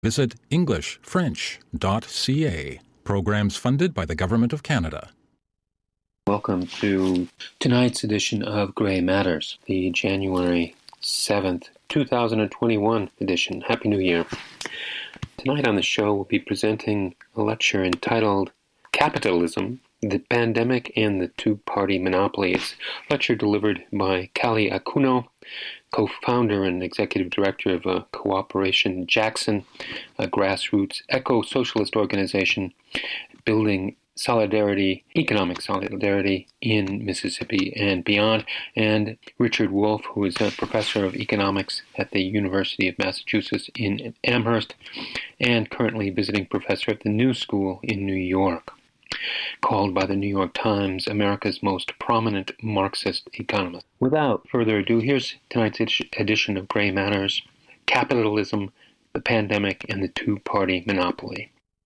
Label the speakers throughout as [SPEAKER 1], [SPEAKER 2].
[SPEAKER 1] Visit EnglishFrench.ca. Programs funded by the Government of Canada.
[SPEAKER 2] Welcome to tonight's edition of Gray Matters, the January 7th, 2021 edition. Happy New Year. Tonight on the show, we'll be presenting a lecture entitled Capitalism, the Pandemic and the Two-Party Monopoly. It's a lecture delivered by Callie Akuno, co-founder and executive director of Cooperation Jackson, a grassroots eco-socialist organization building solidarity, economic solidarity in Mississippi and beyond, and Richard Wolff, who is a professor of economics at the University of Massachusetts in Amherst and currently visiting professor at the New School in New York, called by the New York Times America's most prominent Marxist economist. Without further ado, here's tonight's edition of Gray Matters, Capitalism, the Pandemic, and the Two-Party Monopoly.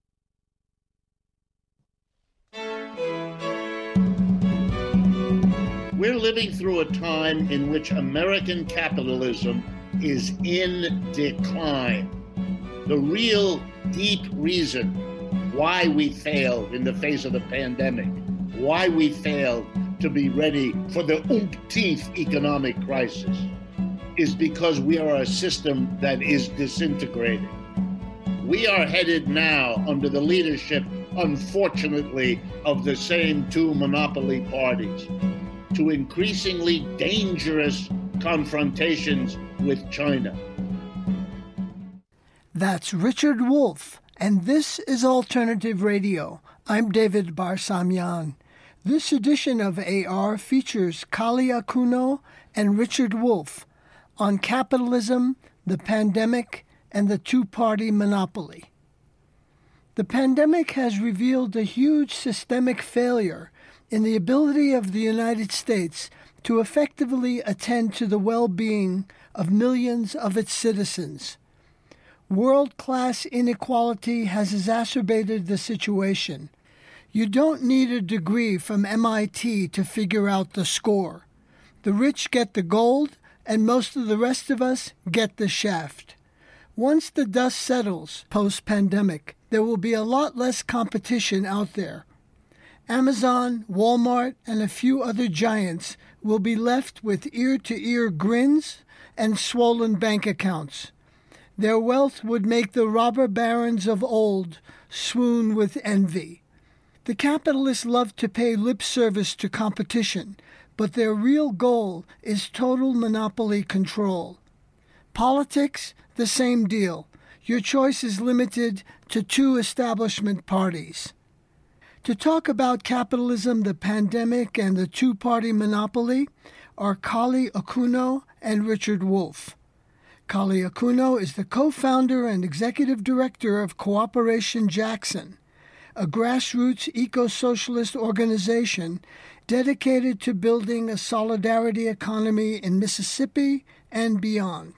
[SPEAKER 3] We're living through a time in which American capitalism is in decline. The real deep reason why we failed in the face of the pandemic, why we failed to be ready for the umpteenth economic crisis, is because we are a system that is disintegrating. We are headed now under the leadership, unfortunately, of the same two monopoly parties to increasingly dangerous confrontations with China.
[SPEAKER 4] That's Richard Wolff, and this is Alternative Radio. I'm David Barsamyan. This edition of AR features Callie Akuno and Richard Wolff on capitalism, the pandemic, and the two-party monopoly. The pandemic has revealed a huge systemic failure in the ability of the United States to effectively attend to the well-being of millions of its citizens. World-class inequality has exacerbated the situation. You don't need a degree from MIT to figure out the score. The rich get the gold, and most of the rest of us get the shaft. Once the dust settles post-pandemic, there will be a lot less competition out there. Amazon, Walmart, and a few other giants will be left with ear-to-ear grins and swollen bank accounts. Their wealth would make the robber barons of old swoon with envy. The capitalists love to pay lip service to competition, but their real goal is total monopoly control. Politics, the same deal. Your choice is limited to two establishment parties. To talk about capitalism, the pandemic, and the two-party monopoly are Callie Akuno and Richard Wolff. Callie Akuno is the co-founder and executive director of Cooperation Jackson, a grassroots eco-socialist organization dedicated to building a solidarity economy in Mississippi and beyond.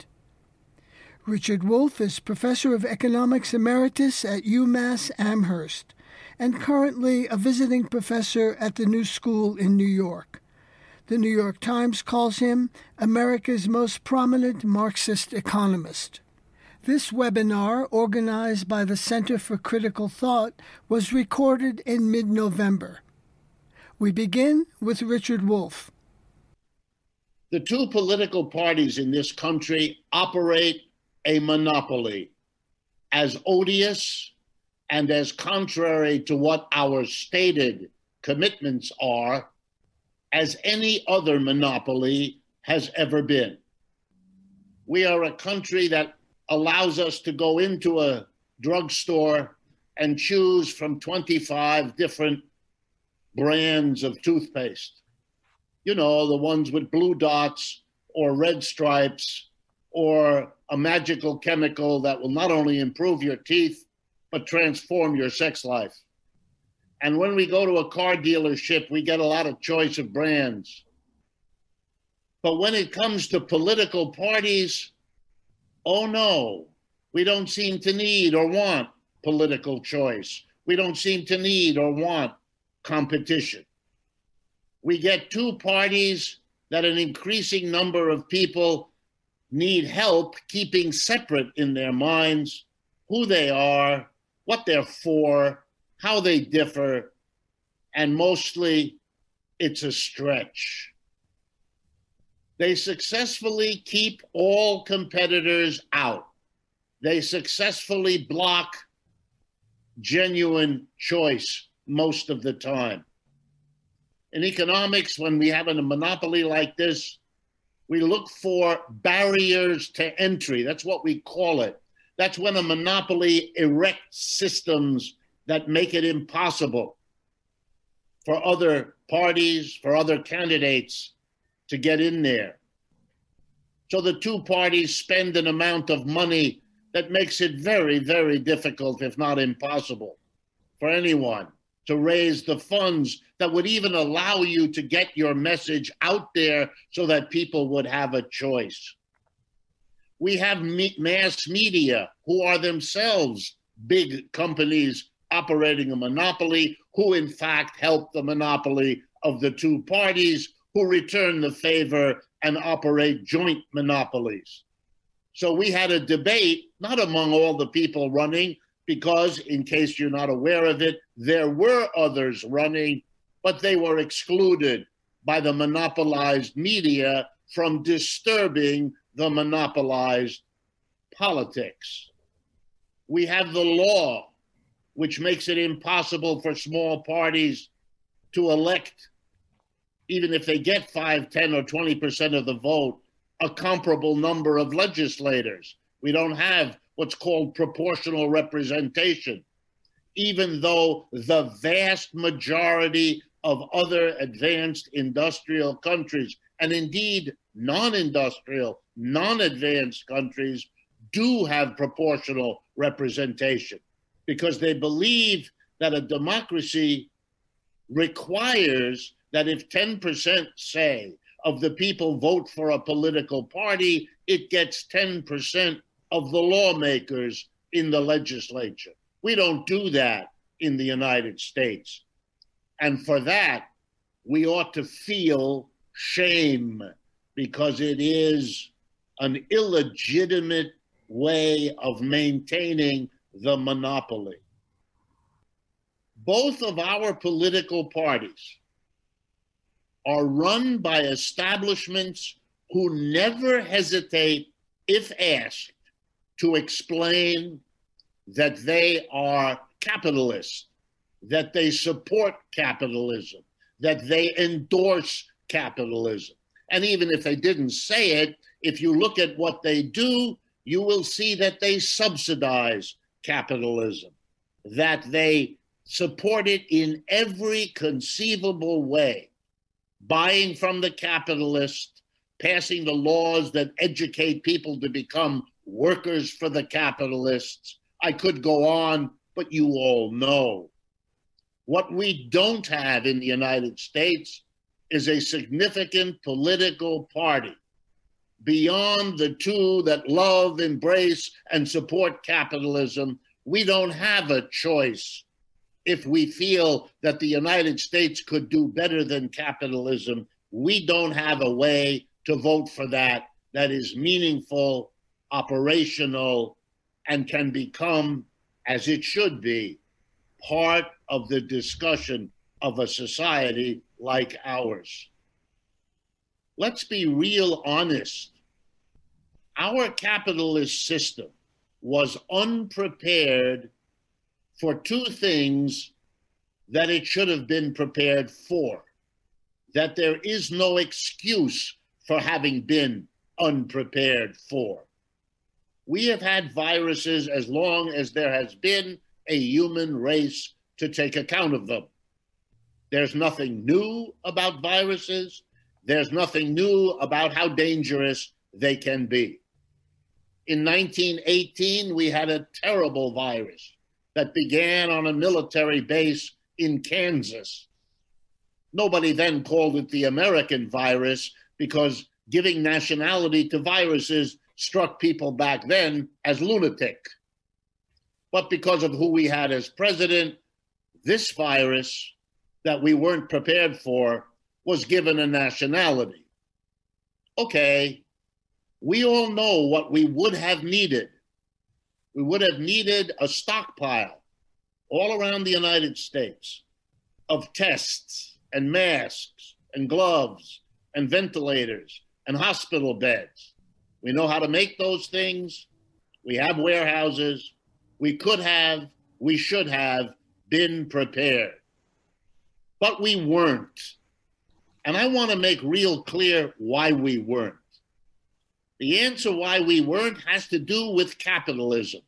[SPEAKER 4] Richard Wolff is professor of economics emeritus at UMass Amherst and currently a visiting professor at the New School in New York. The New York Times calls him America's most prominent Marxist economist. This webinar, organized by the Center for Critical Thought, was recorded in mid-November. We begin with Richard Wolff.
[SPEAKER 3] The two political parties in this country operate a monopoly as odious and as contrary to what our stated commitments are as any other monopoly has ever been. We are a country that allows us to go into a drugstore and choose from 25 different brands of toothpaste. You know, the ones with blue dots or red stripes or a magical chemical that will not only improve your teeth, but transform your sex life. And when we go to a car dealership, we get a lot of choice of brands. But when it comes to political parties, oh no, we don't seem to need or want political choice. We don't seem to need or want competition. We get two parties that an increasing number of people need help keeping separate in their minds who they are, what they're for, how they differ, and mostly it's a stretch. They successfully keep all competitors out. They successfully block genuine choice most of the time. In economics, when we have a monopoly like this, we look for barriers to entry. That's what we call it. That's when a monopoly erects systems that make it impossible for other parties, for other candidates to get in there. So the two parties spend an amount of money that makes it very, very difficult, if not impossible, for anyone to raise the funds that would even allow you to get your message out there so that people would have a choice. We have mass media who are themselves big companies operating a monopoly, who in fact help the monopoly of the two parties, who return the favor and operate joint monopolies. So we had a debate, not among all the people running, because in case you're not aware of it, there were others running, but they were excluded by the monopolized media from disturbing the monopolized politics. We have the law, which makes it impossible for small parties to elect, even if they get 5, 10, or 20% of the vote, a comparable number of legislators. We don't have what's called proportional representation, even though the vast majority of other advanced industrial countries, and indeed non-industrial, non-advanced countries, do have proportional representation because they believe that a democracy requires that if 10%, say, of the people vote for a political party, it gets 10% of the lawmakers in the legislature. We don't do that in the United States. And for that, we ought to feel shame because it is an illegitimate way of maintaining the monopoly. Both of our political parties are run by establishments who never hesitate, if asked, to explain that they are capitalists, that they support capitalism, that they endorse capitalism. And even if they didn't say it, if you look at what they do, you will see that they subsidize capitalism, that they support it in every conceivable way, buying from the capitalists, passing the laws that educate people to become workers for the capitalists. I could go on, but you all know. What we don't have in the United States is a significant political party beyond the two that love, embrace, and support capitalism. We don't have a choice if we feel that the United States could do better than capitalism. We don't have a way to vote for that is meaningful, operational, and can become, as it should be, part of the discussion of a society like ours. Let's be real honest. Our capitalist system was unprepared for two things that it should have been prepared for, that there is no excuse for having been unprepared for. We have had viruses as long as there has been a human race to take account of them. There's nothing new about viruses. There's nothing new about how dangerous they can be. In 1918, we had a terrible virus that began on a military base in Kansas. Nobody then called it the American virus because giving nationality to viruses struck people back then as lunatic. But because of who we had as president, this virus that we weren't prepared for was given a nationality. Okay, we all know what we would have needed. We would have needed a stockpile all around the United States of tests and masks and gloves and ventilators and hospital beds. We know how to make those things. We have warehouses. We should have been prepared. But we weren't. And I want to make real clear why we weren't. The answer why we weren't has to do with capitalism.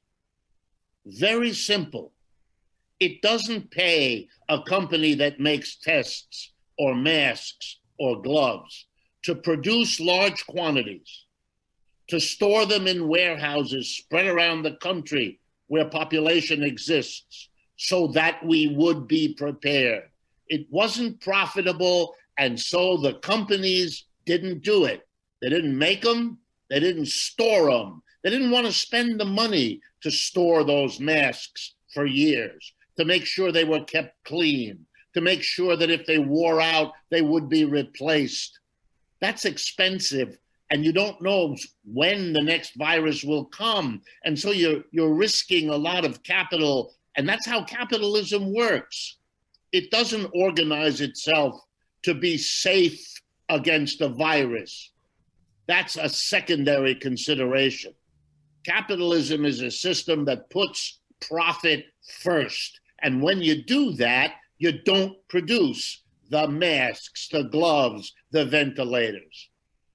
[SPEAKER 3] Very simple. It doesn't pay a company that makes tests or masks or gloves to produce large quantities, to store them in warehouses spread around the country where population exists so that we would be prepared. It wasn't profitable, and so the companies didn't do it. They didn't make them. They didn't store them. They didn't want to spend the money to store those masks for years, to make sure they were kept clean, to make sure that if they wore out, they would be replaced. That's expensive, and you don't know when the next virus will come. And so you're risking a lot of capital, and that's how capitalism works. It doesn't organize itself to be safe against a virus. That's a secondary consideration. Capitalism is a system that puts profit first. And when you do that, you don't produce the masks, the gloves, the ventilators.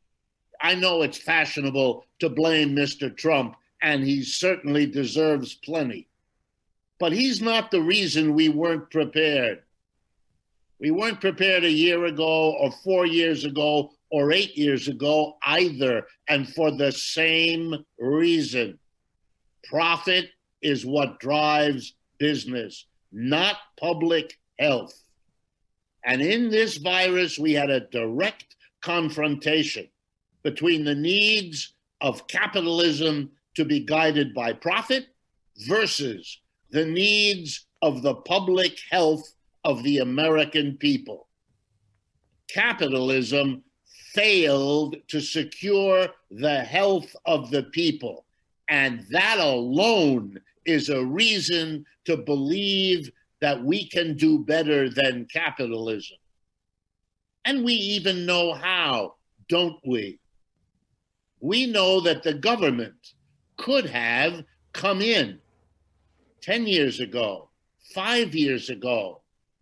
[SPEAKER 3] I know it's fashionable to blame Mr. Trump, and he certainly deserves plenty. But he's not the reason we weren't prepared. We weren't prepared a year ago or 4 years ago or 8 years ago either, and for the same reason. Profit is what drives business, not public health. And in this virus, we had a direct confrontation between the needs of capitalism to be guided by profit versus the needs of the public health of the American people. Capitalism failed to secure the health of the people, and that alone is a reason to believe that we can do better than capitalism. And we even know how, don't we? We know that the government could have come in 10 years ago, 5 years ago,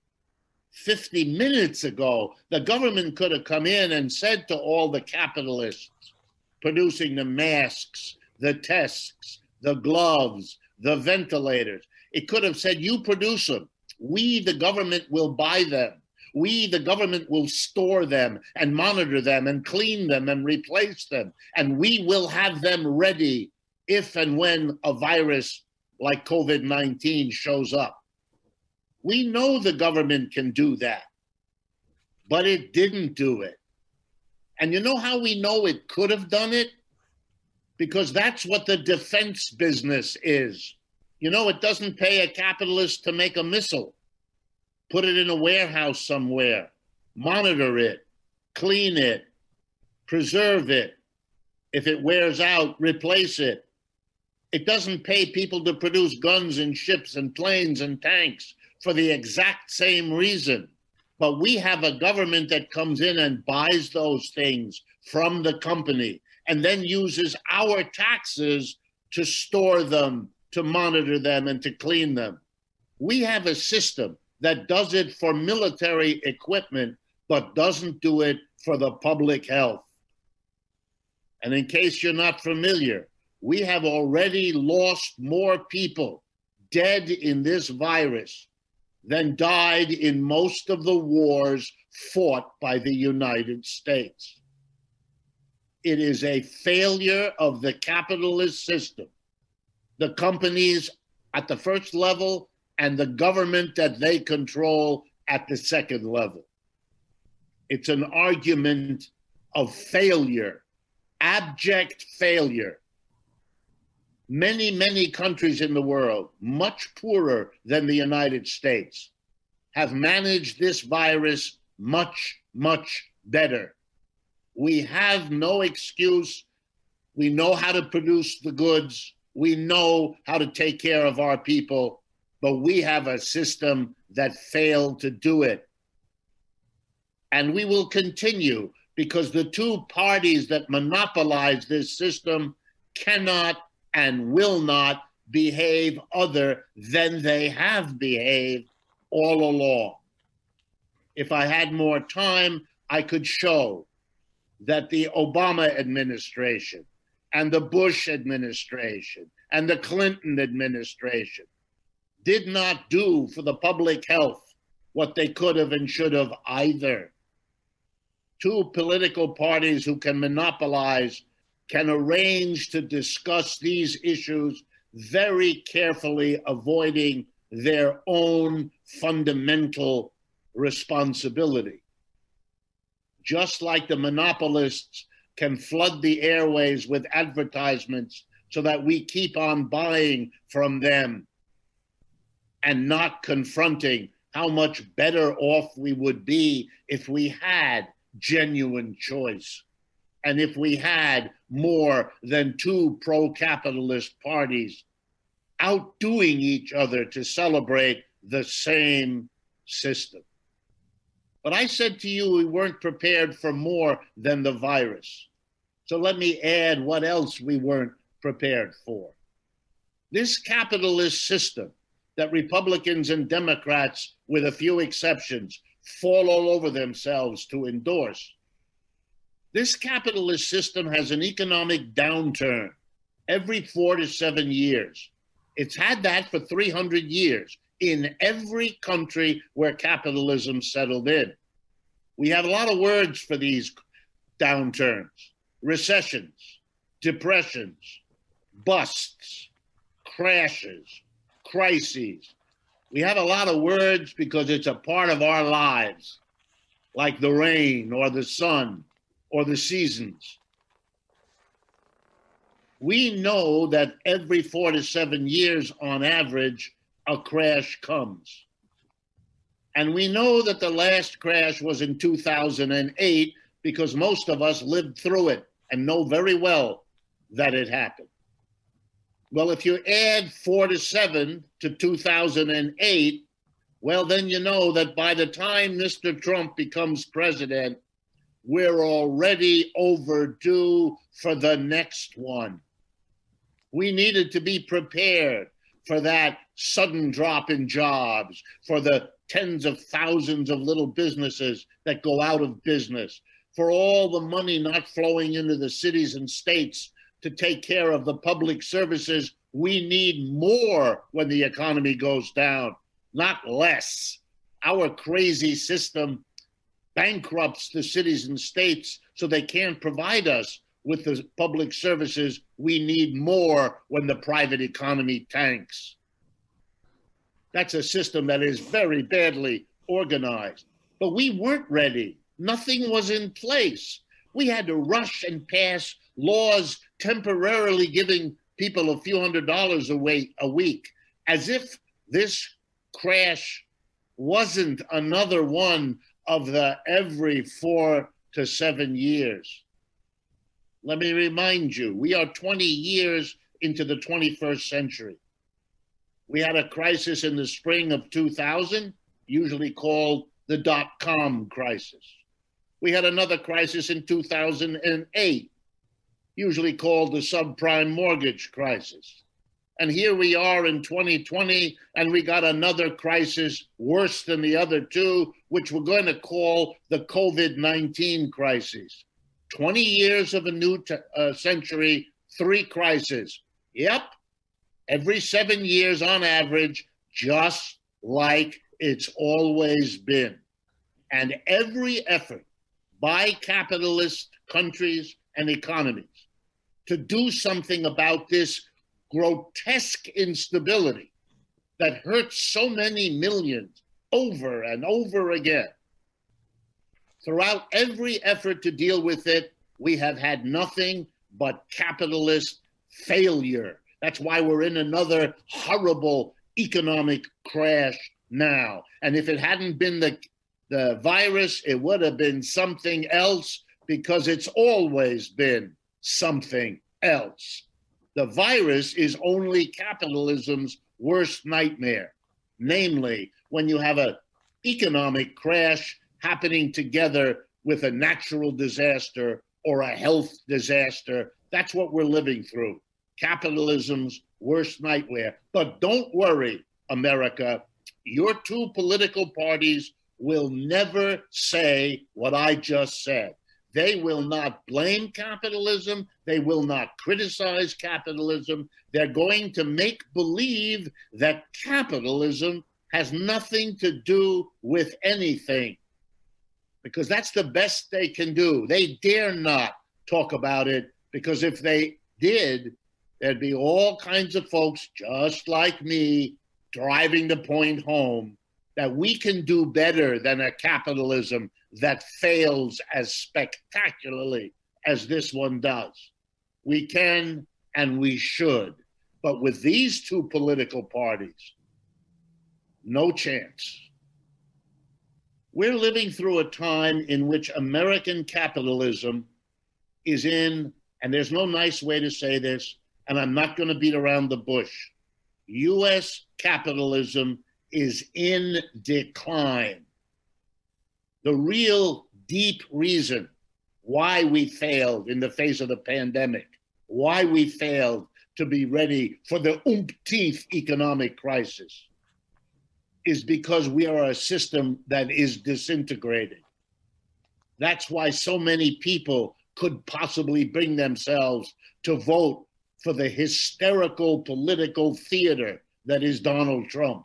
[SPEAKER 3] 50 minutes ago. The government could have come in and said to all the capitalists producing the masks, the tests, the gloves, the ventilators, it could have said, you produce them. We, the government, will buy them. We, the government, will store them and monitor them and clean them and replace them. And we will have them ready if and when a virus like COVID-19 shows up. We know the government can do that, but it didn't do it. And you know how we know it could have done it? Because that's what the defense business is. You know, it doesn't pay a capitalist to make a missile, put it in a warehouse somewhere, monitor it, clean it, preserve it. If it wears out, replace it. It doesn't pay people to produce guns and ships and planes and tanks for the exact same reason. But we have a government that comes in and buys those things from the company and then uses our taxes to store them, to monitor them, and to clean them. We have a system that does it for military equipment, but doesn't do it for the public health. And in case you're not familiar, we have already lost more people dead in this virus than died in most of the wars fought by the United States. It is a failure of the capitalist system, the companies at the first level and the government that they control at the second level. It's an argument of failure, abject failure. Many, many countries in the world, much poorer than the United States, have managed this virus much, much better. We have no excuse. We know how to produce the goods. We know how to take care of our people, but we have a system that failed to do it. And we will continue because the two parties that monopolize this system cannot and will not behave other than they have behaved all along. If I had more time, I could show that the Obama administration and the Bush administration and the Clinton administration did not do for the public health what they could have and should have either. Two political parties who can monopolize can arrange to discuss these issues very carefully, avoiding their own fundamental responsibility. Just like the monopolists can flood the airways with advertisements so that we keep on buying from them and not confronting how much better off we would be if we had genuine choice and if we had more than two pro-capitalist parties outdoing each other to celebrate the same system. But I said to you, we weren't prepared for more than the virus. So let me add what else we weren't prepared for. This capitalist system that Republicans and Democrats, with a few exceptions, fall all over themselves to endorse. This capitalist system has an economic downturn every 4 to 7 years. It's had that for 300 years in every country where capitalism settled in. We have a lot of words for these downturns: recessions, depressions, busts, crashes, crises. We have a lot of words because it's a part of our lives, like the rain or the sun or the seasons. We know that every 4 to 7 years on average, a crash comes. And we know that the last crash was in 2008 because most of us lived through it and know very well that it happened. Well, if you add 4 to 7 to 2008, well, then you know that by the time Mr. Trump becomes president, we're already overdue for the next one. We needed to be prepared for that sudden drop in jobs, for the tens of thousands of little businesses that go out of business, for all the money not flowing into the cities and states to take care of the public services. We need more when the economy goes down, not less. Our crazy system bankrupts the cities and states so they can't provide us with the public services we need more when the private economy tanks. That's a system that is very badly organized. But we weren't ready. Nothing was in place. We had to rush and pass laws temporarily giving people a few $100s a week, as if this crash wasn't another one of the every 4 to 7 years. Let me remind you, we are 20 years into the 21st century. We had a crisis in the spring of 2000, usually called the dot-com crisis. We had another crisis in 2008, usually called the subprime mortgage crisis. And here we are in 2020, and we got another crisis worse than the other two, which we're going to call the COVID-19 crisis. 20 years of a new century, 3 crises. Yep, every 7 years on average, just like it's always been. And every effort by capitalist countries and economies to do something about this grotesque instability that hurts so many millions over and over again. Throughout every effort to deal with it, we have had nothing but capitalist failure. That's why we're in another horrible economic crash now. And if it hadn't been the virus, it would have been something else, because it's always been something else. The virus is only capitalism's worst nightmare, namely when you have an economic crash happening together with a natural disaster or a health disaster. That's what we're living through. Capitalism's worst nightmare. But don't worry, America, your two political parties will never say what I just said. They will not blame capitalism. They will not criticize capitalism. They're going to make believe that capitalism has nothing to do with anything, because that's the best they can do. They dare not talk about it, because if they did, there'd be all kinds of folks just like me driving the point home that we can do better than a capitalism that fails as spectacularly as this one does. We can and we should. But with these two political parties, no chance. We're living through a time in which American capitalism is in, and there's no nice way to say this, and I'm not going to beat around the bush, U.S. capitalism is in decline. The real deep reason why we failed in the face of the pandemic, why we failed to be ready for the umpteenth economic crisis, is because we are a system that is disintegrating. That's why so many people could possibly bring themselves to vote for the hysterical political theater that is Donald Trump.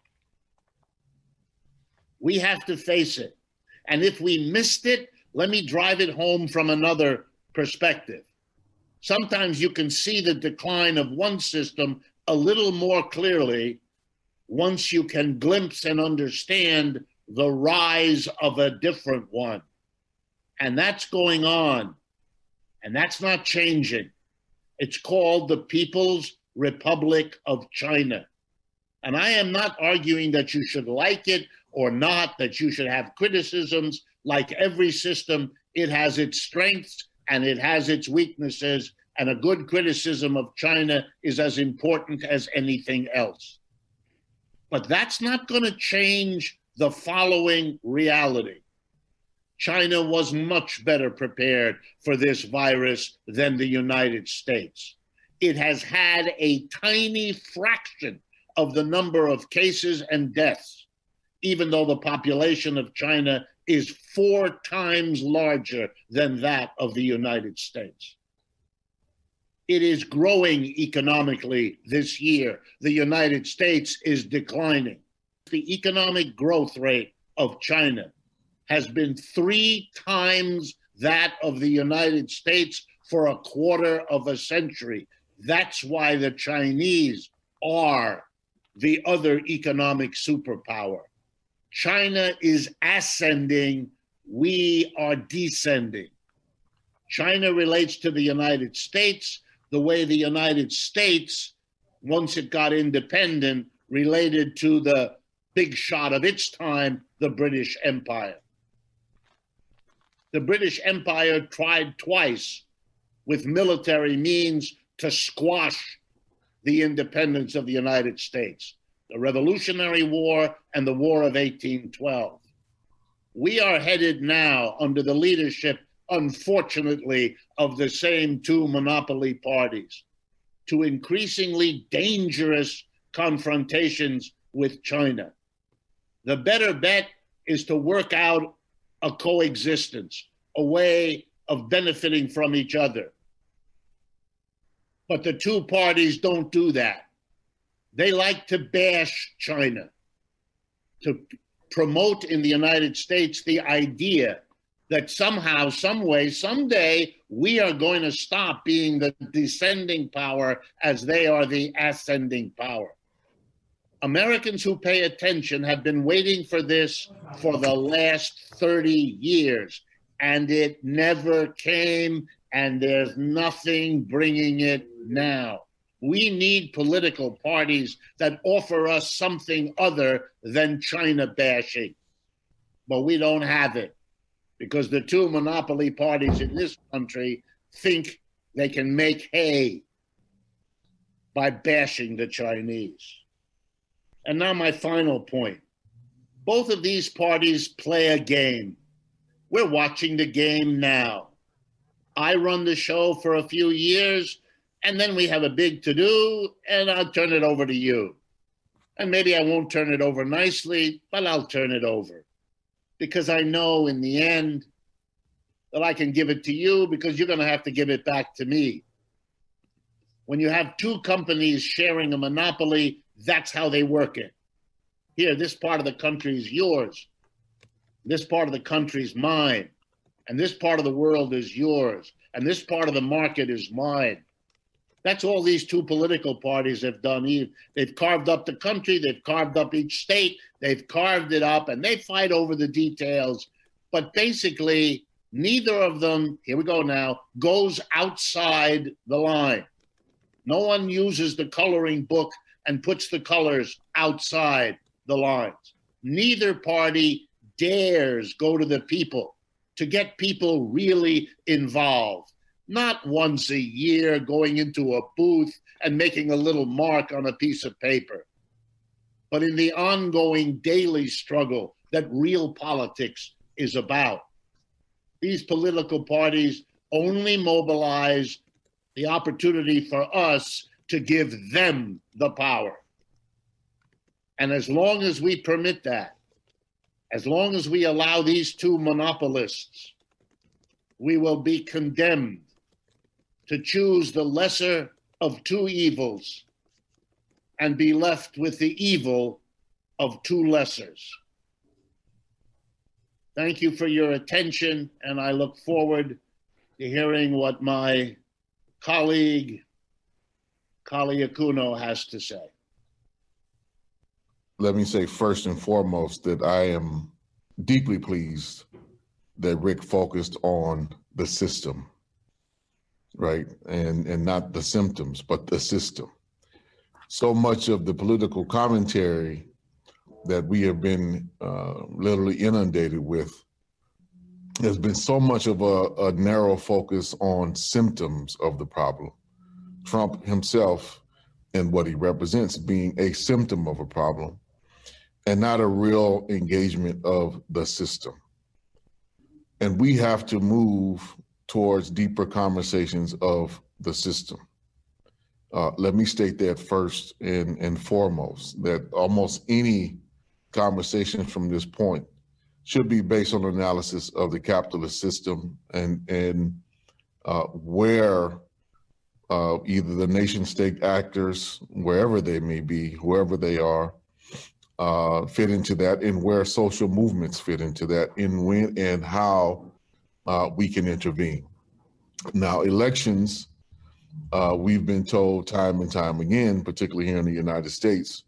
[SPEAKER 3] We have to face it. And if we missed it, let me drive it home from another perspective. Sometimes you can see the decline of one system a little more clearly once you can glimpse and understand the rise of a different one. And that's going on. And that's not changing. It's called the People's Republic of China. And I am not arguing that you should like it or not, that you should have criticisms. Like every system, it has its strengths and it has its weaknesses. And a good criticism of China is as important as anything else. But that's not going to change the following reality. China was much better prepared for this virus than the United States. It has had a tiny fraction of the number of cases and deaths, even though the population of China is 4 times larger than that of the United States. It is growing economically this year. The United States is declining. The economic growth rate of China has been 3 times that of the United States for a quarter of a century. That's why the Chinese are the other economic superpower. China is ascending, we are descending. China relates to the United States the way the United States, once it got independent, related to the big shot of its time, the British Empire. The British Empire tried twice with military means to squash the independence of the United States, the Revolutionary War and the War of 1812. We are headed now under the leadership, unfortunately, of the same 2 monopoly parties to increasingly dangerous confrontations with China. The better bet is to work out a coexistence, a way of benefiting from each other. But the 2 parties don't do that. They like to bash China, to promote in the United States the idea that somehow, some way, someday, we are going to stop being the descending power as they are the ascending power. Americans who pay attention have been waiting for this for the last 30 years, and it never came, and there's nothing bringing it now. We need political parties that offer us something other than China bashing, but we don't have it because the 2 monopoly parties in this country think they can make hay. by bashing the Chinese. And now my final point. Both of these parties play a game. We're watching the game now. I run the show for a few years, and then we have a big to-do, and I'll turn it over to you. And maybe I won't turn it over nicely, but I'll turn it over. Because I know in the end that I can give it to you because you're going to have to give it back to me. When you have two companies sharing a monopoly, that's how they work it. Here, this part of the country is yours. This part of the country is mine. And this part of the world is yours. And this part of the market is mine. That's all these two political parties have done. They've carved up the country. They've carved up each state. They've carved it up, and they fight over the details. But basically, neither of them, here we go now, goes outside the line. No one uses the coloring book and puts the colors outside the lines. Neither party dares go to the people to get people really involved. Not once a year going into a booth and making a little mark on a piece of paper, but in the ongoing daily struggle that real politics is about. These political parties only mobilize the opportunity for us to give them the power. And as long as we permit that, as long as we allow these two monopolists, we will be condemned to choose the lesser of two evils and be left with the evil of two lessers. Thank you for your attention, and I look forward to hearing what my colleague, Kalia Kuno, has to say.
[SPEAKER 5] Let me say first and foremost that I am deeply pleased that Rick focused on the system, right? And not the symptoms, but the system. So much of the political commentary that we have been literally inundated with has been so much of a narrow focus on symptoms of the problem. Trump himself and what he represents being a symptom of a problem and not a real engagement of the system. And we have to move towards deeper conversations of the system. Let me state that first and foremost, that almost any conversation from this point should be based on analysis of the capitalist system and where either the nation state actors, wherever they may be, whoever they are, fit into that, and where social movements fit into that, and when and how we can intervene. Now, elections, we've been told time and time again, particularly here in the United States,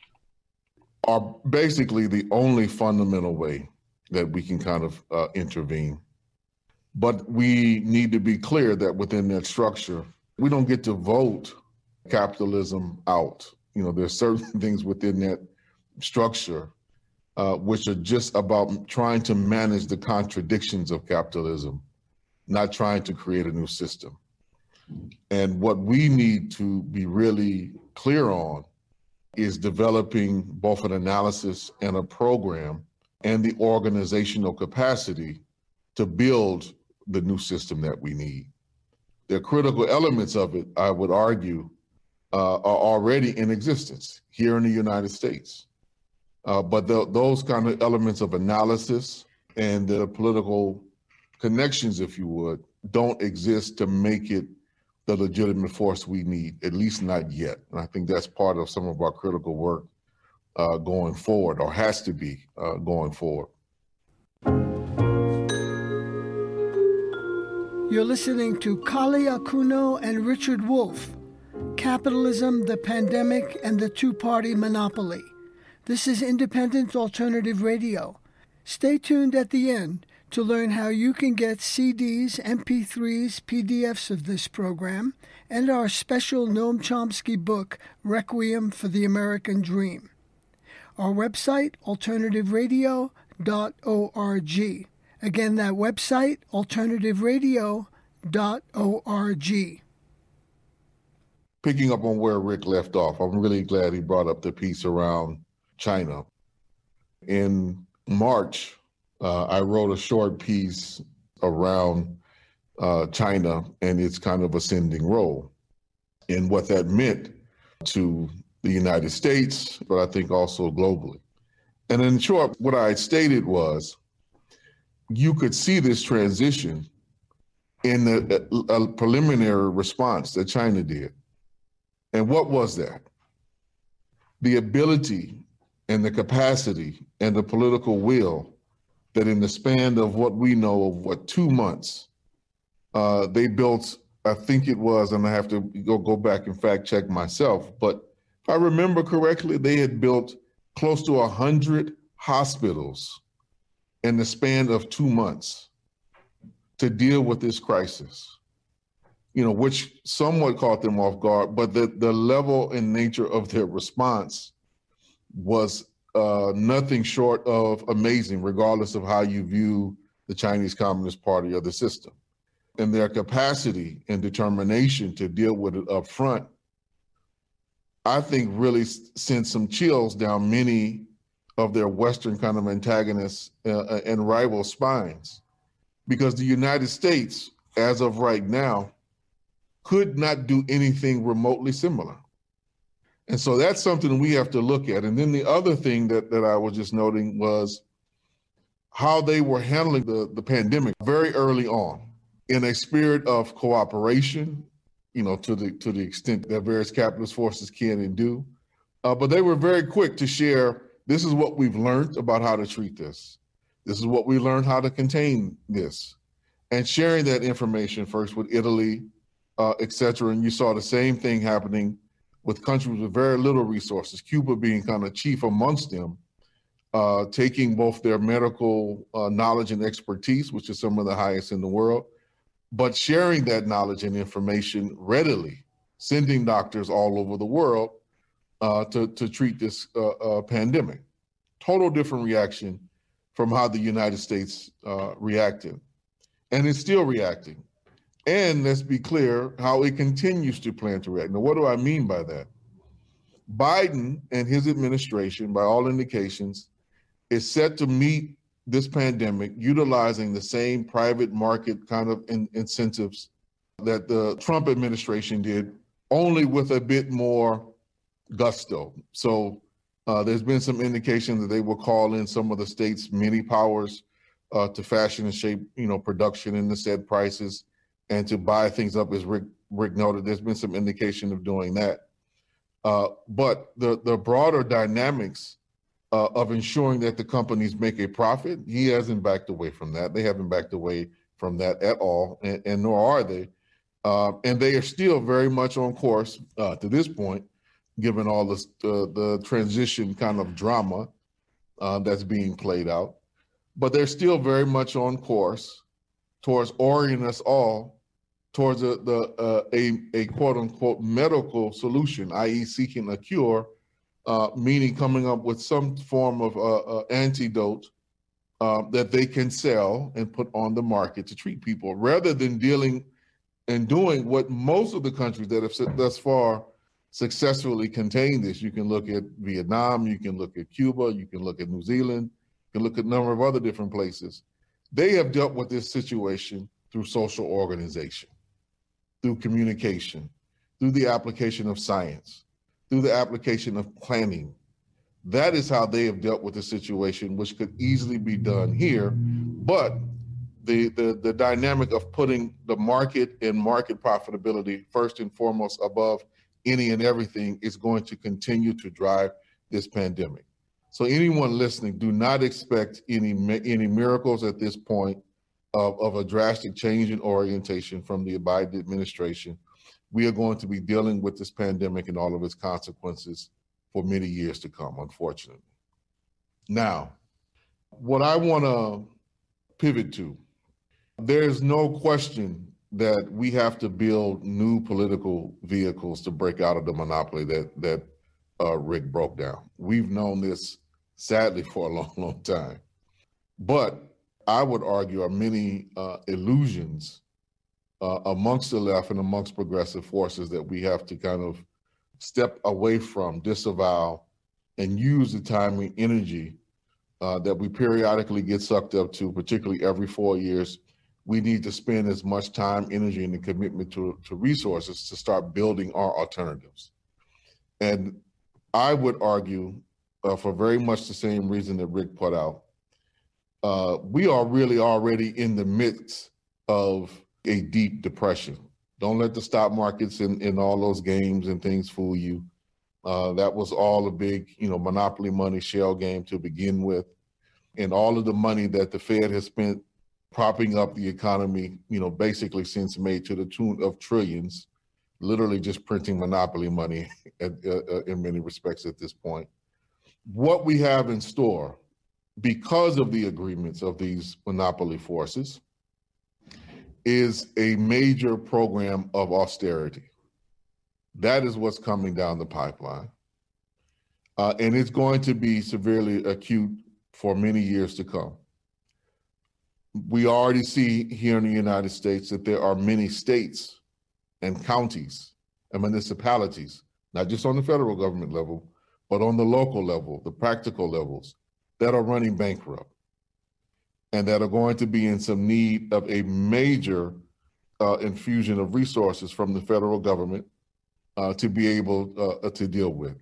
[SPEAKER 5] are basically the only fundamental way that we can kind of intervene. But we need to be clear that within that structure, we don't get to vote capitalism out. You know, there's certain things within that structure which are just about trying to manage the contradictions of capitalism, not trying to create a new system. And what we need to be really clear on is developing both an analysis and a program and the organizational capacity to build the new system that we need. The critical elements of it, I would argue, are already in existence here in the United States. But those kind of elements of analysis and the political connections, if you would, don't exist to make it the legitimate force we need, at least not yet. And I think that's part of some of our critical work going forward, or has to be going forward.
[SPEAKER 4] You're listening to Kalia Kuno and Richard Wolff, Capitalism, the Pandemic, and the Two-Party Monopoly. This is Independent Alternative Radio. Stay tuned at the end to learn how you can get CDs, MP3s, PDFs of this program, and our special Noam Chomsky book, Requiem for the American Dream. Our website, alternativeradio.org. Again, that website, alternativeradio.org.
[SPEAKER 5] picking up on where Rick left off, I'm really glad he brought up the piece around China. In March, I wrote a short piece around China and its kind of ascending role and what that meant to the United States, but I think also globally. And in short, what I stated was you could see this transition in a preliminary response that China did. And what was that? The ability and the capacity and the political will that in the span of what we know of 2 months, they built, I think it was, and I have to go back and fact check myself, but if I remember correctly, they had built close to 100 hospitals in the span of 2 months to deal with this crisis, which somewhat caught them off guard, but the level and nature of their response was nothing short of amazing, regardless of how you view the Chinese Communist Party or the system. And their capacity and determination to deal with it up front, I think really sent some chills down many of their Western kind of antagonists and rival spines. Because the United States, as of right now, could not do anything remotely similar. And so that's something we have to look at. And then the other thing that I was just noting was how they were handling the pandemic very early on in a spirit of cooperation, to the extent that various capitalist forces can and do. But they were very quick to share, this is what we've learned about how to treat this. This is what we learned how to contain this. And sharing that information first with Italy, et cetera. And you saw the same thing happening with countries with very little resources, Cuba being kind of chief amongst them, taking both their medical knowledge and expertise, which is some of the highest in the world, but sharing that knowledge and information readily, sending doctors all over the world to treat this pandemic. Total different reaction from how the United States reacted. And it's still reacting. And let's be clear, how it continues to plan to react. Now, what do I mean by that? Biden and his administration, by all indications, is set to meet this pandemic utilizing the same private market kind of incentives that the Trump administration did, only with a bit more gusto. So there's been some indication that they will call in some of the states' mini powers to fashion and shape, production in the said prices and to buy things up, as Rick noted. There's been some indication of doing that. But the broader dynamics of ensuring that the companies make a profit, he hasn't backed away from that. They haven't backed away from that at all, and nor are they. And they are still very much on course to this point, given all the transition kind of drama that's being played out. But they're still very much on course towards orienting us all towards a quote unquote medical solution, i.e. seeking a cure, meaning coming up with some form of antidote that they can sell and put on the market to treat people, rather than dealing and doing what most of the countries that have thus far successfully contained this. You can look at Vietnam, you can look at Cuba, you can look at New Zealand, you can look at a number of other different places. They have dealt with this situation through social organization, through communication, through the application of science, through the application of planning. That is how they have dealt with the situation, which could easily be done here. But the dynamic of putting the market and market profitability first and foremost above any and everything is going to continue to drive this pandemic. So anyone listening, do not expect any miracles at this point of a drastic change in orientation from the Biden administration. We are going to be dealing with this pandemic and all of its consequences for many years to come, unfortunately. Now, what I want to pivot to, there's no question that we have to build new political vehicles to break out of the monopoly that Rick broke down. We've known this, sadly, for a long, long time. But I would argue are many illusions amongst the left and amongst progressive forces that we have to kind of step away from, disavow, and use the time and energy that we periodically get sucked up to, particularly every 4 years. We need to spend as much time, energy, and the commitment to resources to start building our alternatives. And I would argue, for very much the same reason that Rick put out, we are really already in the midst of a deep depression. Don't let the stock markets and all those games and things fool you. That was all a big, monopoly money shell game to begin with. And all of the money that the Fed has spent propping up the economy, basically since May, to the tune of trillions, literally just printing monopoly money in many respects at this point. What we have in store, because of the agreements of these monopoly forces, is a major program of austerity. That is what's coming down the pipeline. And it's going to be severely acute for many years to come. We already see here in the United States that there are many states and counties and municipalities, not just on the federal government level, but on the local level, the practical levels, that are running bankrupt and that are going to be in some need of a major infusion of resources from the federal government to be able to deal with.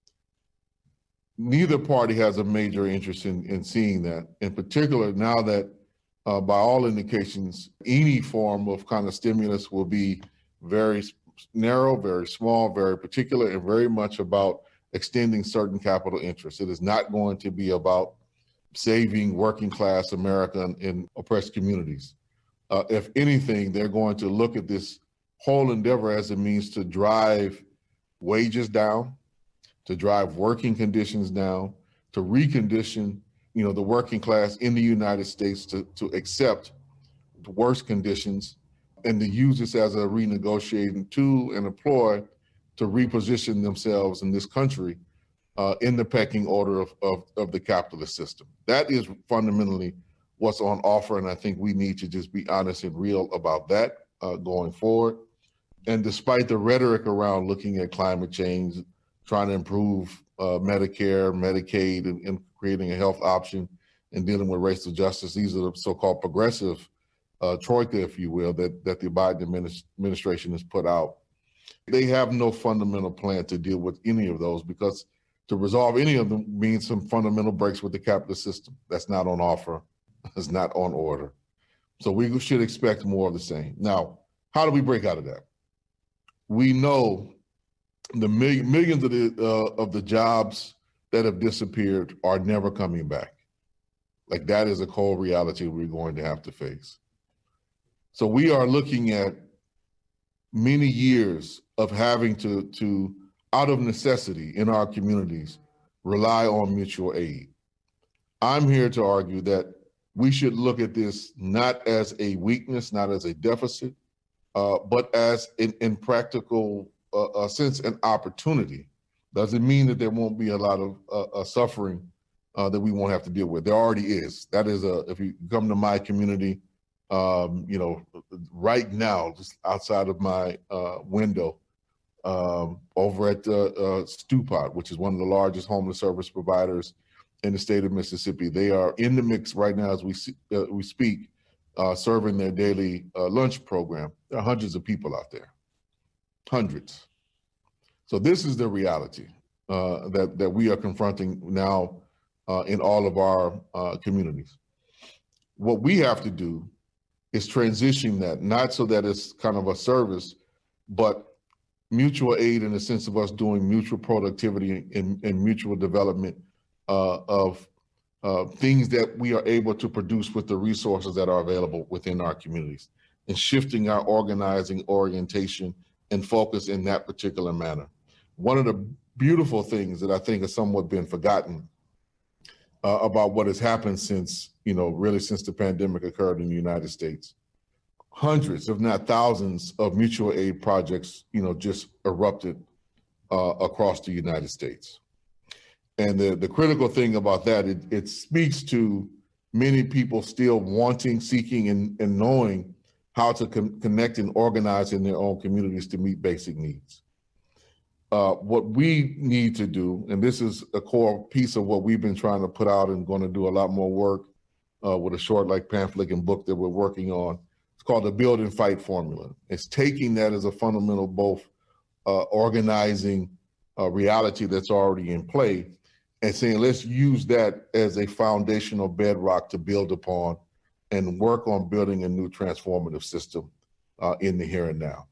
[SPEAKER 5] Neither party has a major interest in seeing that, in particular now that by all indications, any form of kind of stimulus will be very narrow, very small, very particular, and very much about extending certain capital interests. It is not going to be about saving working class America in oppressed communities. If anything, they're going to look at this whole endeavor as a means to drive wages down, to drive working conditions down, to recondition, the working class in the United States to accept the worst conditions, and to use this as a renegotiating tool and a ploy to reposition themselves in this country in the pecking order of the capitalist system. That is fundamentally what's on offer, and I think we need to just be honest and real about that going forward. And despite the rhetoric around looking at climate change, trying to improve Medicare, Medicaid, and creating a health option and dealing with racial justice, these are the so-called progressive troika, if you will, that the Biden administration has put out. They have no fundamental plan to deal with any of those, because to resolve any of them means some fundamental breaks with the capitalist system. That's not on offer. It's not on order. So we should expect more of the same. Now, how do we break out of that? We know the millions of the jobs that have disappeared are never coming back. Like, that is a cold reality we're going to have to face. So we are looking at many years of having to out of necessity in our communities, rely on mutual aid. I'm here to argue that we should look at this not as a weakness, not as a deficit, but as in practical sense, an opportunity. Doesn't mean that there won't be a lot of suffering that we won't have to deal with. There already is. That is if you come to my community, right now, just outside of my window, over at Stewpot, which is one of the largest homeless service providers in the state of Mississippi. They are in the mix right now as we speak, serving their daily lunch program. There are hundreds of people out there, hundreds. So this is the reality that we are confronting now in all of our communities. What we have to do is transition that, not so that it's kind of a service, but mutual aid in the sense of us doing mutual productivity and mutual development of things that we are able to produce with the resources that are available within our communities, and shifting our organizing orientation and focus in that particular manner. One of the beautiful things that I think has somewhat been forgotten about what has happened since, really since the pandemic occurred in the United States, hundreds, if not thousands, of mutual aid projects, just erupted across the United States. And the critical thing about that, it speaks to many people still wanting, seeking, and knowing how to connect and organize in their own communities to meet basic needs. What we need to do, and this is a core piece of what we've been trying to put out and going to do a lot more work with a short pamphlet and book that we're working on. It's called the Build and Fight Formula. It's taking that as a fundamental, both organizing reality that's already in play and saying, let's use that as a foundational bedrock to build upon and work on building a new transformative system in the here and now.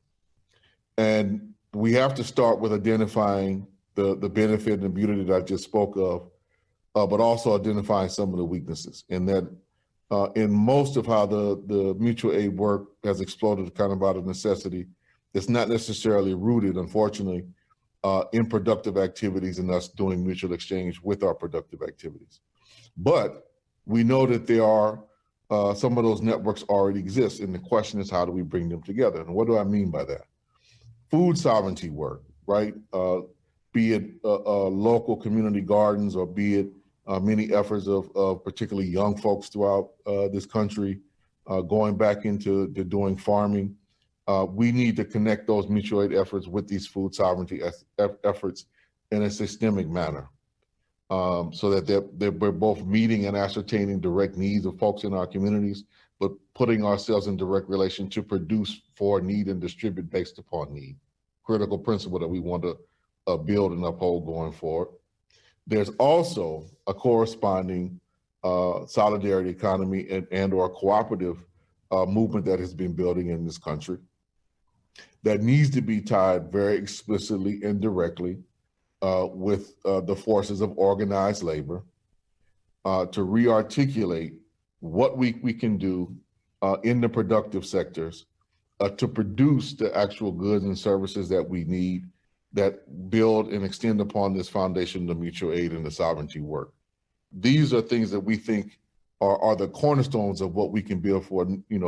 [SPEAKER 5] And we have to start with identifying the benefit and the beauty that I just spoke of, but also identifying some of the weaknesses. And that in most of how the mutual aid work has exploded kind of out of necessity, it's not necessarily rooted, unfortunately, in productive activities and us doing mutual exchange with our productive activities. But we know that there are some of those networks already exist. And the question is, how do we bring them together? And what do I mean by that? Food sovereignty work, right? Be it local community gardens, or be it many efforts of particularly young folks throughout this country going back into doing farming. We need to connect those mutual aid efforts with these food sovereignty efforts in a systemic manner, so that we're both meeting and ascertaining direct needs of folks in our communities, but putting ourselves in direct relation to produce for need and distribute based upon need. Critical principle that we want to build and uphold going forward. There's also a corresponding solidarity economy and or cooperative movement that has been building in this country that needs to be tied very explicitly and directly with the forces of organized labor to re-articulate what we can do in the productive sectors to produce the actual goods and services that we need that build and extend upon this foundation of mutual aid and the sovereignty work. These are things that we think are the cornerstones of what we can build for,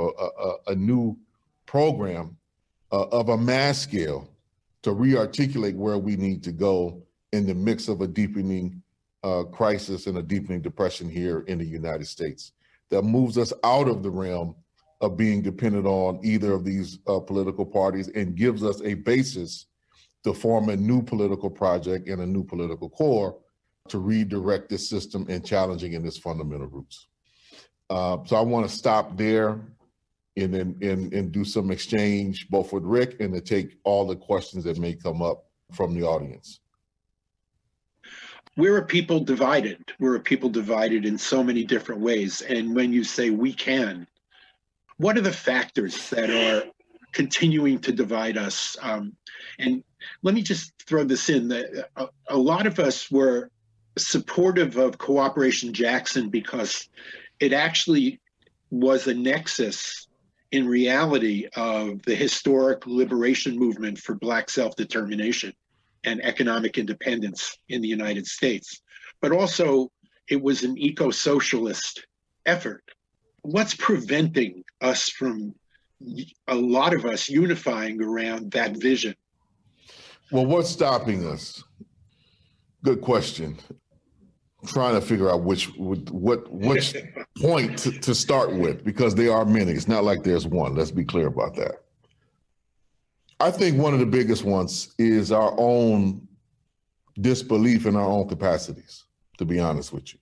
[SPEAKER 5] a new program of a mass scale to re-articulate where we need to go in the mix of a deepening crisis and a deepening depression here in the United States that moves us out of the realm of being dependent on either of these political parties and gives us a basis to form a new political project and a new political core to redirect this system and challenging in its fundamental roots. So I want to stop there and do some exchange both with Rick and to take all the questions that may come up from the audience.
[SPEAKER 6] We're a people divided. We're a people divided in so many different ways. And when you say we can, what are the factors that are continuing to divide us? And let me just throw this in, that a lot of us were supportive of Cooperation Jackson because it actually was a nexus in reality of the historic liberation movement for Black self-determination and economic independence in the United States. But also it was an eco-socialist effort. What's preventing us from, a lot of us, unifying around that vision?
[SPEAKER 5] Well, what's stopping us? Good question. I'm trying to figure out which point to start with, because there are many. It's not like there's one. Let's be clear about that. I think one of the biggest ones is our own disbelief in our own capacities, to be honest with you.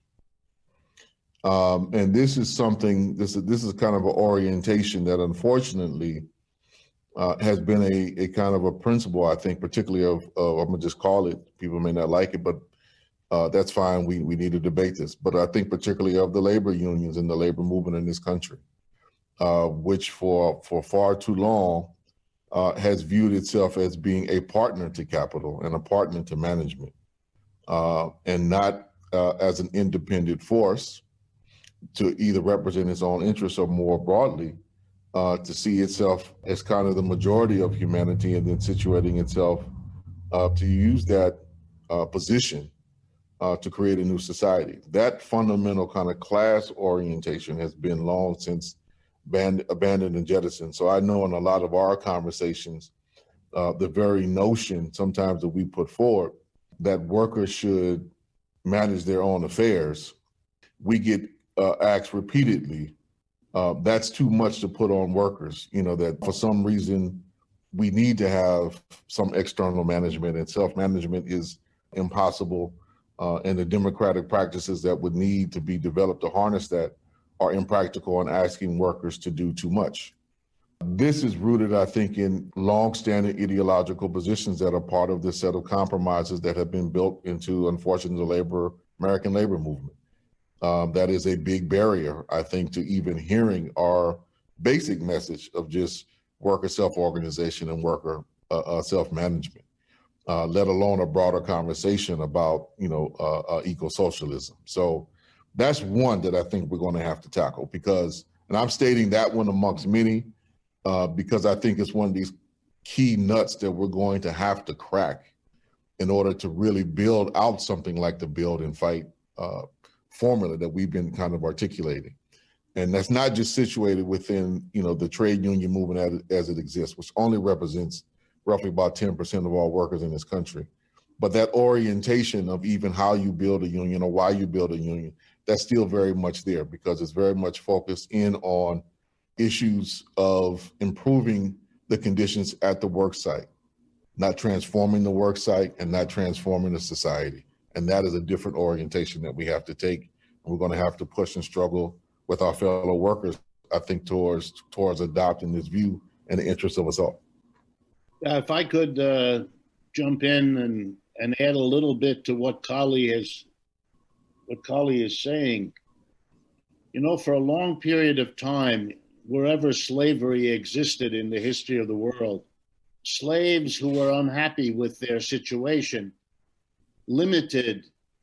[SPEAKER 5] And this is something, this is kind of an orientation that unfortunately has been a kind of a principle, I think, particularly of I'm gonna just call it, people may not like it, but that's fine, we need to debate this. But I think particularly of the labor unions and the labor movement in this country, which for far too long has viewed itself as being a partner to capital and a partner to management, and not as an independent force to either represent its own interests or more broadly, to see itself as kind of the majority of humanity and then situating itself to use that position to create a new society. That fundamental kind of class orientation has been long since abandoned and jettisoned. So I know in a lot of our conversations, the very notion sometimes that we put forward that workers should manage their own affairs, we get asked repeatedly, That's too much to put on workers, that for some reason we need to have some external management, and self-management is impossible. And the democratic practices that would need to be developed to harness that are impractical and asking workers to do too much. This is rooted, I think, in long-standing ideological positions that are part of this set of compromises that have been built into, unfortunately, the American labor movement. That is a big barrier, I think, to even hearing our basic message of just worker self-organization and worker self-management, let alone a broader conversation about, eco-socialism. So that's one that I think we're going to have to tackle and I'm stating that one amongst many, because I think it's one of these key nuts that we're going to have to crack in order to really build out something like the Build and Fight formula that we've been kind of articulating. And that's not just situated within, the trade union movement as it exists, which only represents roughly about 10% of all workers in this country. But that orientation of even how you build a union or why you build a union, that's still very much there, because it's very much focused in on issues of improving the conditions at the work site, not transforming the work site and not transforming the society. And that is a different orientation that we have to take. And we're going to have to push and struggle with our fellow workers, I think, towards adopting this view in the interest of us all.
[SPEAKER 3] If I could jump in and add a little bit to what Kali is saying. For a long period of time, wherever slavery existed in the history of the world, slaves who were unhappy with their situation limited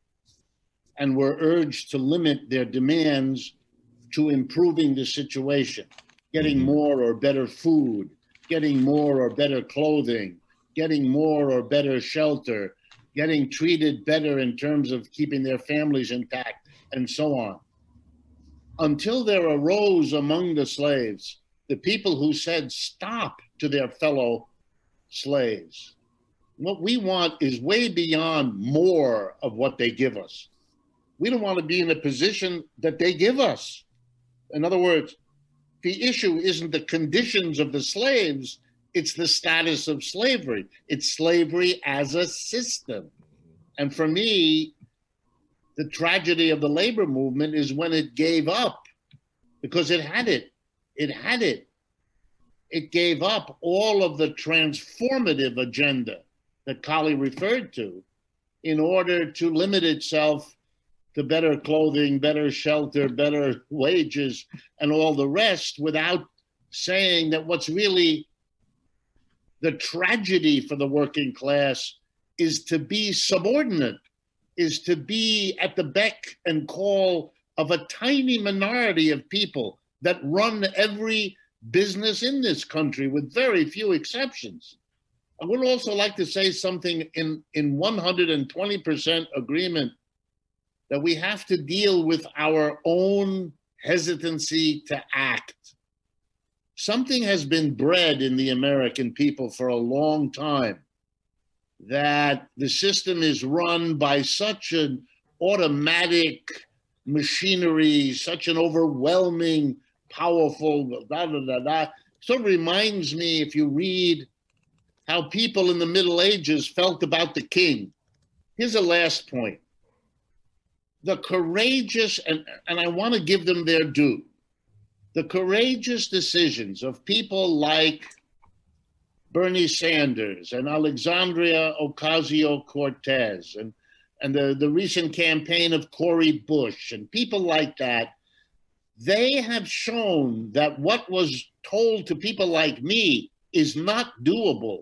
[SPEAKER 3] and were urged to limit their demands to improving the situation, getting more or better food, getting more or better clothing, getting more or better shelter, getting treated better in terms of keeping their families intact, and so on. Until there arose among the slaves the people who said stop to their fellow slaves. What we want is way beyond more of what they give us. We don't want to be in a position that they give us. In other words, the issue isn't the conditions of the slaves, it's the status of slavery. It's slavery as a system. And for me, the tragedy of the labor movement is when it gave up, because it had it. It gave up all of the transformative agenda that Kali referred to in order to limit itself to better clothing, better shelter, better wages, and all the rest, without saying that what's really the tragedy for the working class is to be subordinate, is to be at the beck and call of a tiny minority of people that run every business in this country with very few exceptions. I would also like to say something in 120% agreement that we have to deal with our own hesitancy to act. Something has been bred in the American people for a long time, that the system is run by such an automatic machinery, such an overwhelming, powerful, Sort of reminds me, if you read how people in the Middle Ages felt about the king. Here's a last point. The courageous, and I want to give them their due, the courageous decisions of people like Bernie Sanders and Alexandria Ocasio-Cortez and the recent campaign of Cori Bush and people like that, they have shown that what was told to people like me is not doable,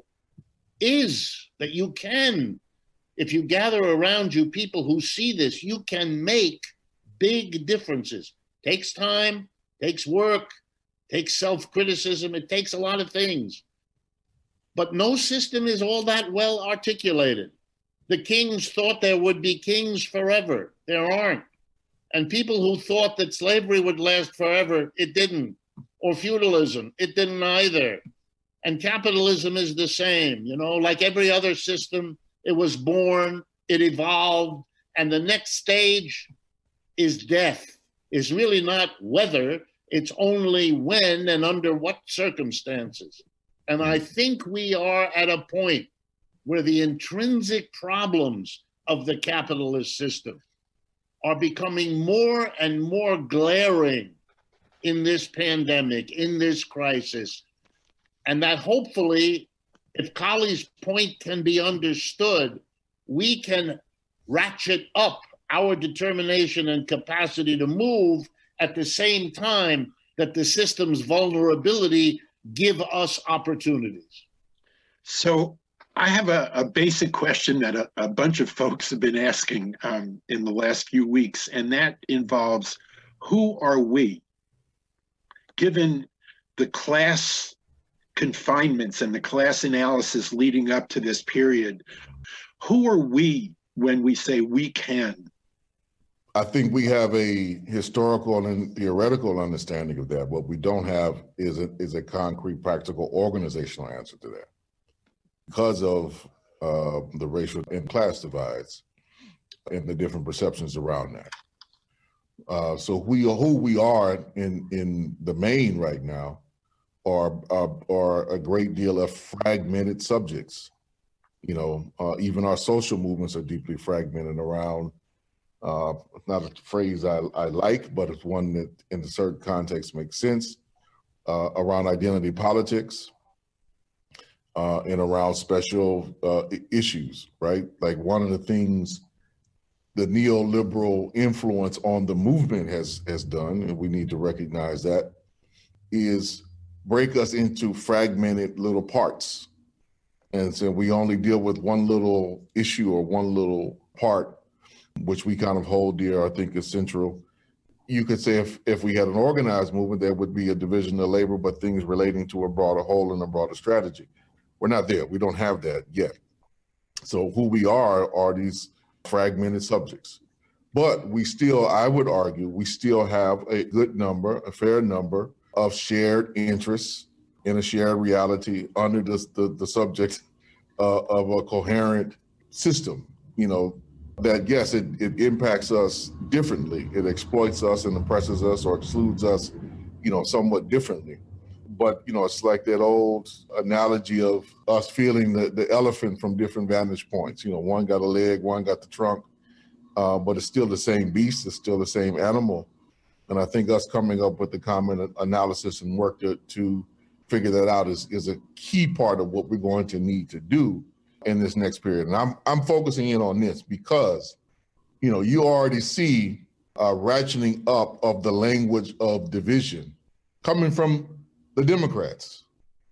[SPEAKER 3] is that you can, if you gather around you people who see this, you can make big differences. Takes time, takes work, takes self-criticism, it takes a lot of things. But no system is all that well articulated. The kings thought there would be kings forever. There aren't. And people who thought that slavery would last forever, it didn't. Or feudalism, it didn't either. And capitalism is the same. Like every other system, it was born, it evolved, and the next stage is death. It's really not whether, It's only when and under what circumstances. And I think we are at a point where the intrinsic problems of the capitalist system are becoming more and more glaring in this pandemic, in this crisis. And that hopefully, if Kali's point can be understood, we can ratchet up our determination and capacity to move at the same time that the system's vulnerability give us opportunities.
[SPEAKER 6] So I have a basic question that a bunch of folks have been asking in the last few weeks, and that involves, who are we? Given the class confinements and the class analysis leading up to this period, who are we when we say we can?
[SPEAKER 5] I think we have a historical and theoretical understanding of that. What we don't have is a concrete, practical, organizational answer to that, because of the racial and class divides and the different perceptions around that. So who we are in the main right now are a great deal of fragmented subjects. You know, even our social movements are deeply fragmented around, not a phrase I like, but it's one that in a certain context makes sense, around identity politics, and around special issues, right? Like, one of the things the neoliberal influence on the movement has done, and we need to recognize that, is break us into fragmented little parts. And so we only deal with one little issue or one little part, which we kind of hold dear, I think is central. You could say if we had an organized movement, there would be a division of labor, but things relating to a broader whole and a broader strategy. We're not there. We don't have that yet. So who we are these fragmented subjects. But we still, I would argue, we still have a good number, a fair number of shared interests in a shared reality under the subject of a coherent system, you know, that yes, it impacts us differently. It exploits us and oppresses us or excludes us, you know, somewhat differently. But, you know, it's like that old analogy of us feeling the elephant from different vantage points. You know, one got a leg, one got the trunk, but it's still the same beast, it's still the same animal. And I think us coming up with the common analysis and work to figure that out is a key part of what we're going to need to do in this next period. And I'm focusing in on this because, you know, you already see ratcheting up of the language of division coming from the Democrats,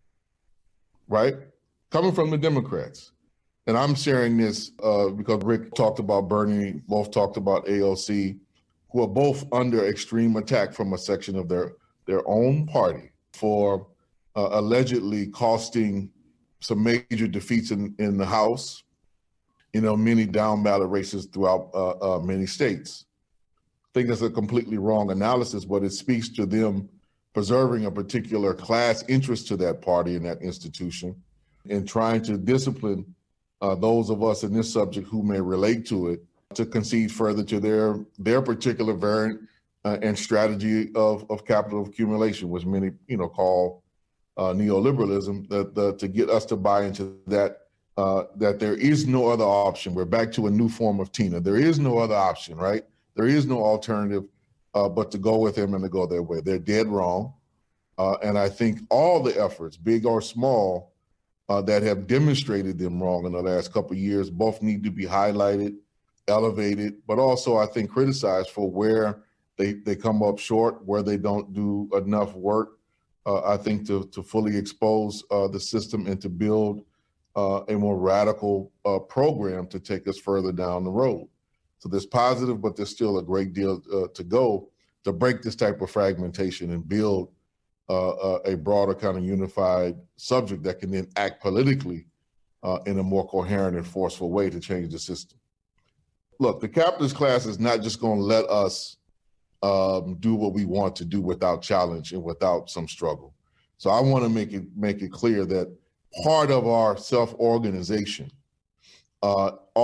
[SPEAKER 5] right? Coming from the Democrats. And I'm sharing this because Rick talked about Bernie, both talked about AOC, who are both under extreme attack from a section of their own party for allegedly costing some major defeats in the House, you know, many down ballot races throughout many states. I think that's a completely wrong analysis, but it speaks to them preserving a particular class interest to that party and that institution and trying to discipline those of us in this subject who may relate to it to concede further to their particular variant and strategy of capital accumulation, which many, you know, call neoliberalism, to get us to buy into that there is no other option. We're back to a new form of Tina. There is no other option, right? There is no alternative but to go with them and to go their way. They're dead wrong. And I think all the efforts, big or small, that have demonstrated them wrong in the last couple of years, both need to be highlighted, elevated, but also I think criticized for where they come up short, where they don't do enough work, I think to fully expose the system and to build a more radical program to take us further down the road. So there's positive, but there's still a great deal to go to break this type of fragmentation and build a broader kind of unified subject that can then act politically in a more coherent and forceful way to change the system. Look, the capitalist class is not just going to let us do what we want to do without challenge and without some struggle. So I want to make it clear that part of our self-organization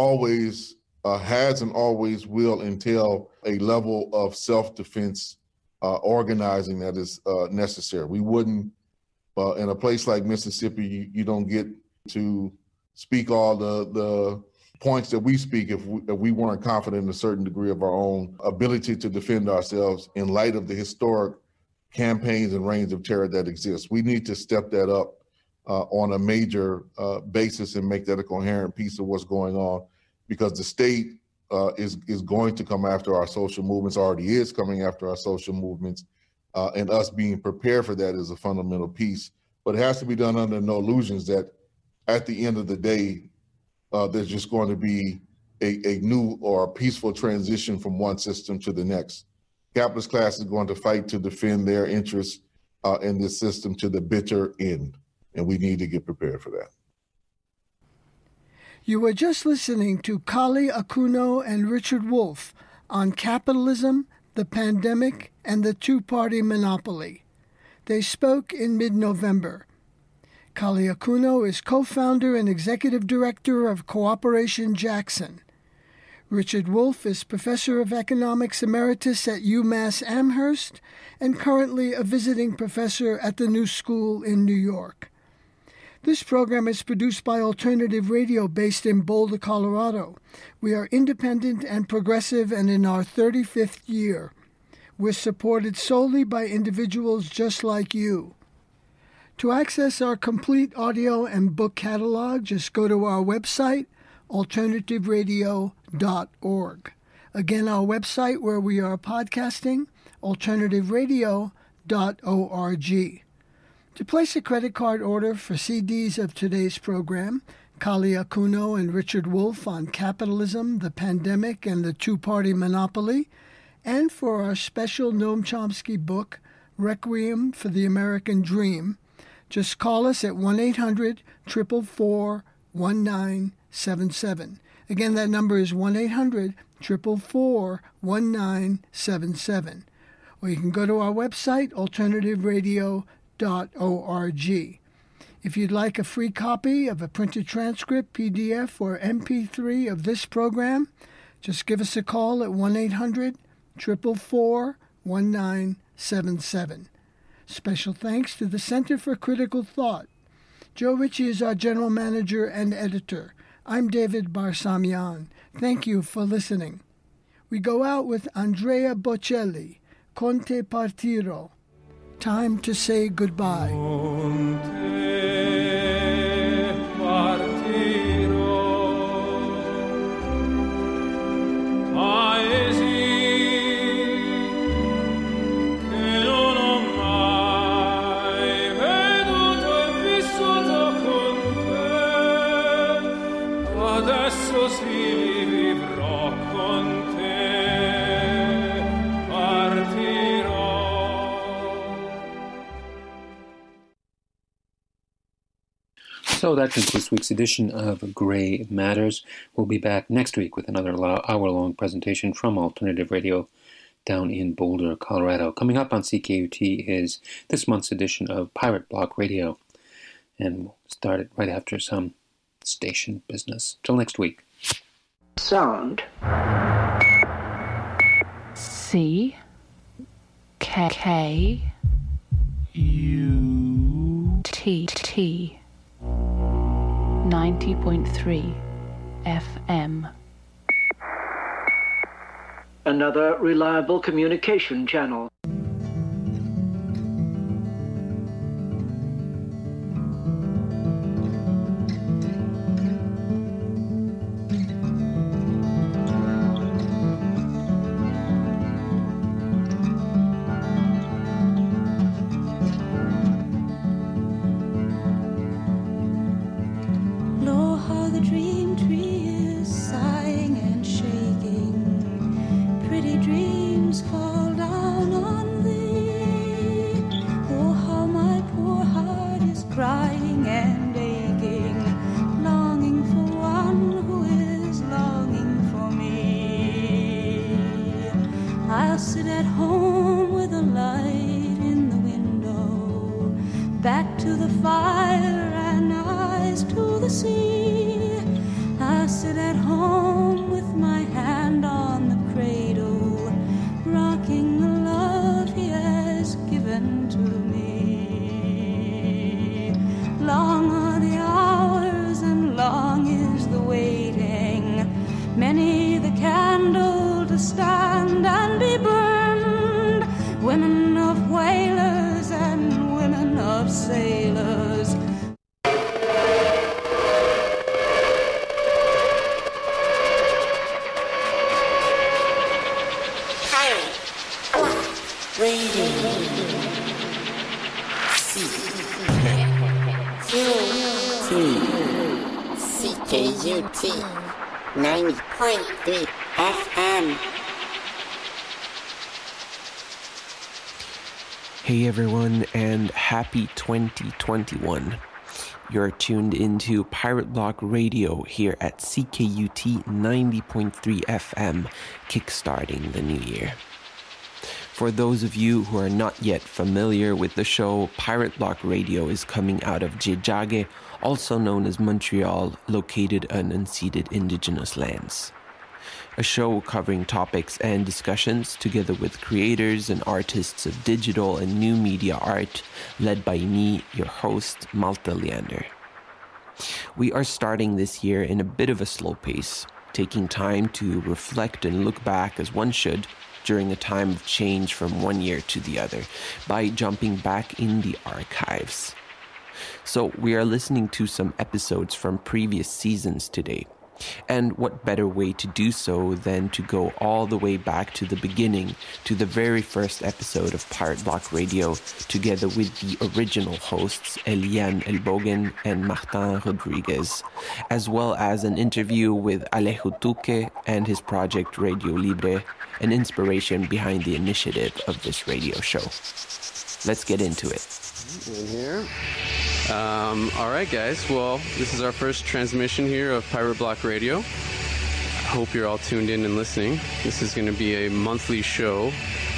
[SPEAKER 5] always has and always will entail a level of self-defense organizing that is necessary. We wouldn't, in a place like Mississippi, you don't get to speak all the points that we speak if we weren't confident in a certain degree of our own ability to defend ourselves in light of the historic campaigns and reigns of terror that exist. We need to step that up on a major basis and make that a coherent piece of what's going on, because the state is going to come after our social movements, already is coming after our social movements, and us being prepared for that is a fundamental piece. But it has to be done under no illusions that at the end of the day, there's just going to be a new or a peaceful transition from one system to the next. Capitalist class is going to fight to defend their interests in this system to the bitter end, and we need to get prepared for that.
[SPEAKER 4] You were just listening to Kali Akuno and Richard Wolff on capitalism, the pandemic, and the two-party monopoly. They spoke in mid-November. Kali Akuno is co-founder and executive director of Cooperation Jackson. Richard Wolff is professor of economics emeritus at UMass Amherst and currently a visiting professor at the New School in New York. This program is produced by Alternative Radio based in Boulder, Colorado. We are independent and progressive and in our 35th year. We're supported solely by individuals just like you. To access our complete audio and book catalog, just go to our website, alternativeradio.org. Again, our website where we are podcasting, alternativeradio.org. To place a credit card order for CDs of today's program, Kali Akuno and Richard Wolff on capitalism, the pandemic, and the two-party monopoly, and for our special Noam Chomsky book, Requiem for the American Dream, just call us at 1-800-444-1977. Again, that number is 1-800-444-1977. Or you can go to our website, alternativeradio.org. If you'd like a free copy of a printed transcript, PDF, or MP3 of this program, just give us a call at 1-800-444-1977. Special thanks to the Center for Critical Thought. Joe Ritchie is our general manager and editor. I'm David Barsamian. Thank you for listening. We go out with Andrea Bocelli, Conte Partiro. Time to say goodbye.
[SPEAKER 2] So that concludes this week's edition of Gray Matters. We'll be back next week with another hour-long presentation from Alternative Radio down in Boulder, Colorado. Coming up on CKUT is this month's edition of Pirate Block Radio. And we'll start it right after some station business. Till next week.
[SPEAKER 7] Sound. C K U T 90.3 FM.
[SPEAKER 8] Another reliable communication channel.
[SPEAKER 9] Rocking the love here. CKUT 90.3 FM.
[SPEAKER 10] Hey everyone, and happy 2021. You're tuned into Pirate Block Radio here at CKUT 90.3 FM, kickstarting the new year. For those of you who are not yet familiar with the show, Pirate Block Radio is coming out of Tjejage, also known as Montreal, located on unceded indigenous lands. A show covering topics and discussions together with creators and artists of digital and new media art, led by me, your host, Malta Leander. We are starting this year in a bit of a slow pace, taking time to reflect and look back as one should during a time of change from one year to the other by jumping back in the archives. So we are listening to some episodes from previous seasons today. And what better way to do so than to go all the way back to the beginning, to the very first episode of Pirate Block Radio, together with the original hosts Eliane Elbogen and Martin Rodriguez, as well as an interview with Alejo Tuque and his project Radio Libre, an inspiration behind the initiative of this radio show. Let's get into it.
[SPEAKER 11] In here. All right, guys. Well, this is our first transmission here of Pirate Block Radio. Hope you're all tuned in and listening. This is going to be a monthly show